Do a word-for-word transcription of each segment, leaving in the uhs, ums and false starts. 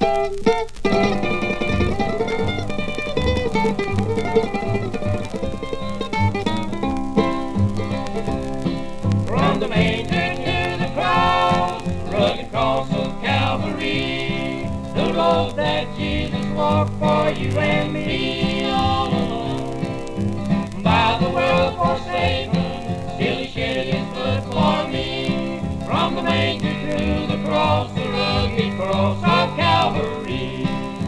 From the manger to the cross, rugged cross of Calvary, the road that Jesus walked for you and me all alone. By the world forsaken, still he shed his blood for me. From the manger to the cross, the rugged cross of Calvary.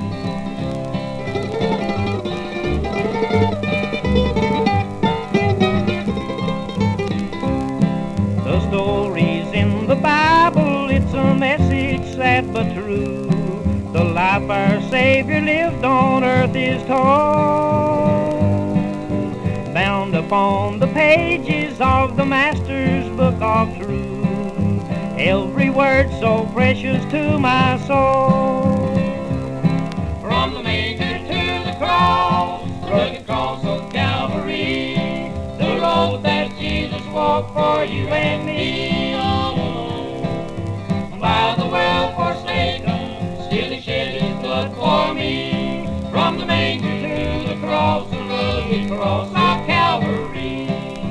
The stories in the Bible, it's a message sad but true. The life our Savior lived on earth is told, bound upon the pages of the Master's book of truth. Every word so precious to my soul. From the manger to the cross, rugged cross of Calvary, the road that Jesus walked for you and me all alone. By the world forsaken, still he shed his blood for me. From the manger to the cross, the rugged cross of Calvary.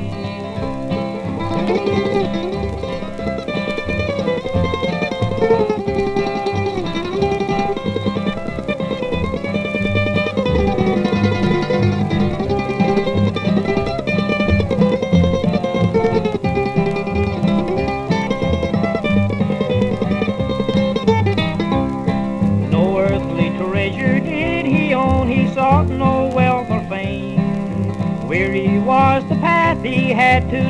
No earthly treasure did he own, he sought no wealth or fame. Weary was the path he had to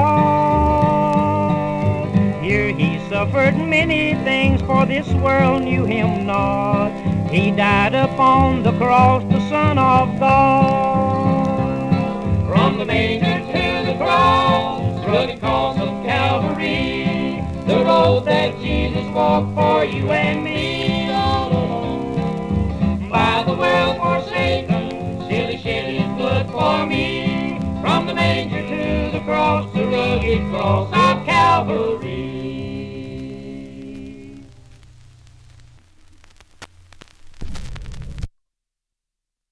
trod. Here he suffered many things, for this world knew him not. He died upon the cross, the Son of God. From the manger to the cross, rugged cross of Calvary, the road that Jesus walked for you and me all alone. By the world forsaken, still he shed his blood for me. From the manger to the cross, the rugged cross of Calvary.